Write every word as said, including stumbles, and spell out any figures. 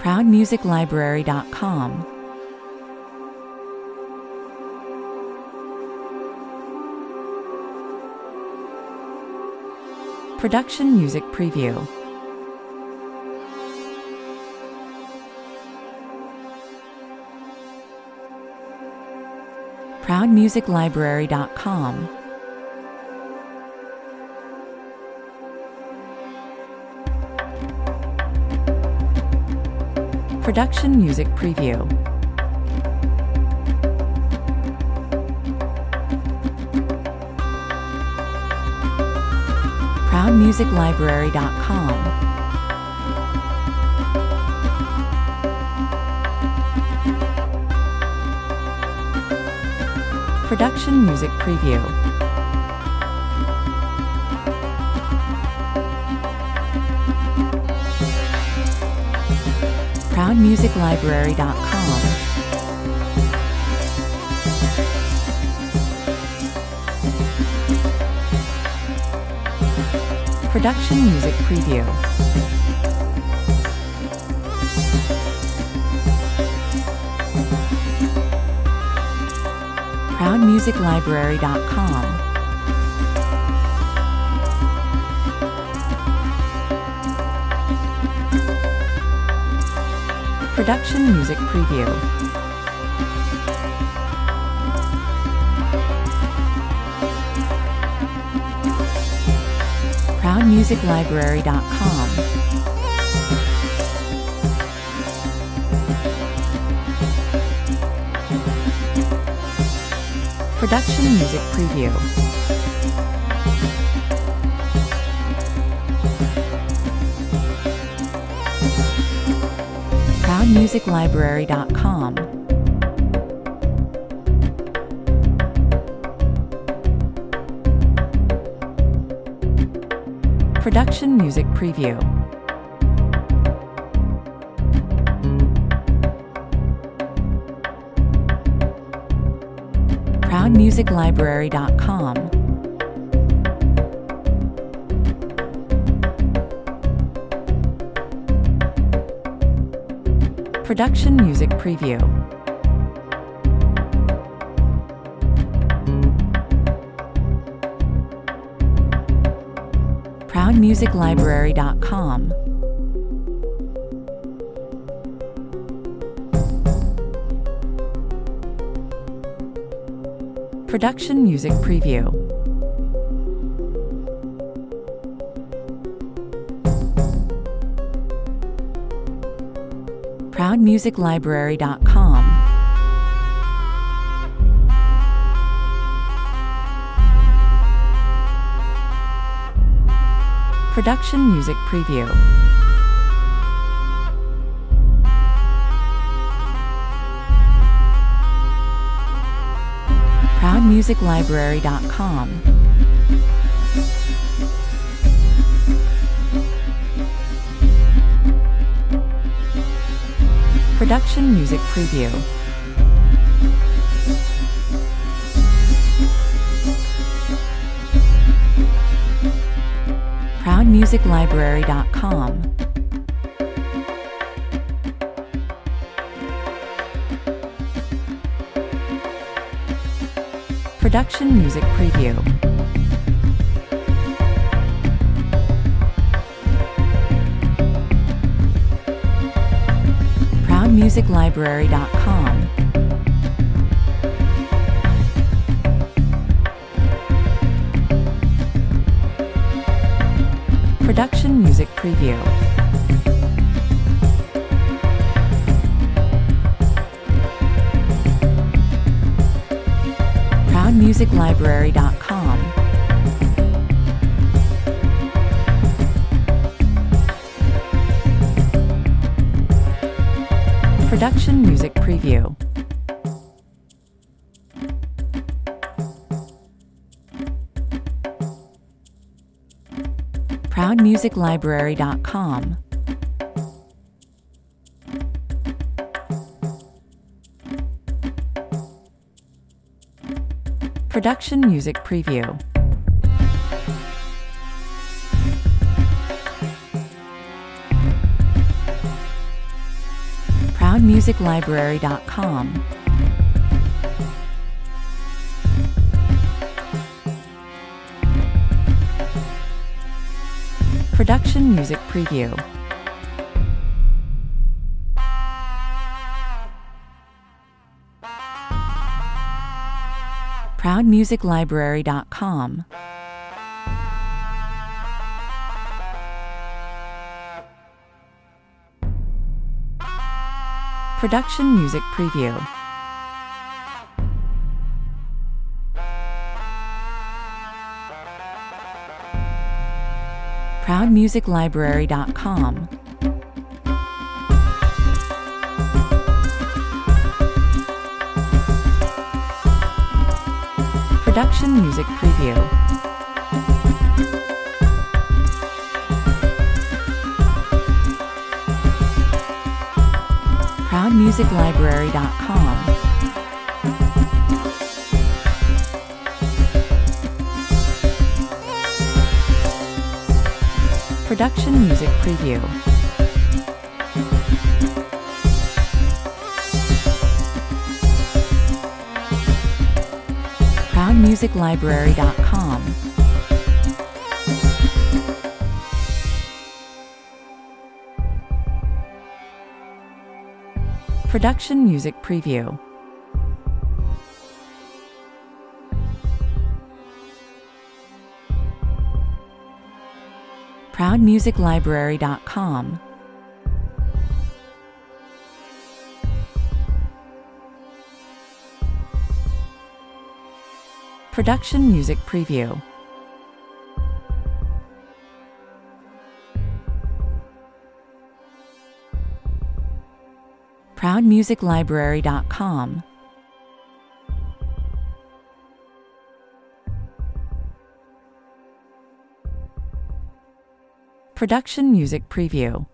proud music library dot com, Production Music Preview, proud music library dot com, Production Music Preview, proud music library dot com, Production Music Preview, proud music library dot com, Production Music Preview, proud music library dot com, Production Music Preview, proud music library dot com, Production Music Preview, proud music library dot com, Production Music Preview, proud music library dot com, Production Music Preview, proud music library dot com, Production Music Preview, proud music library dot com, Production Music Preview, proud music library dot com, Production Music Preview, proud music library dot com, Production Music Preview, proud music library dot com, Production Music Preview, proud music library dot com, Production Music Preview, proud music library dot com, Production Music Preview, music library dot com. Production Music Preview. proud music library dot com. Production Music Preview. proud music library dot com. Production Music Preview. proud music library dot com. Production Music Preview. proud music library dot com. Production Music Preview. proud music library dot com. Production Music Preview. proud music library dot com. Production Music Preview.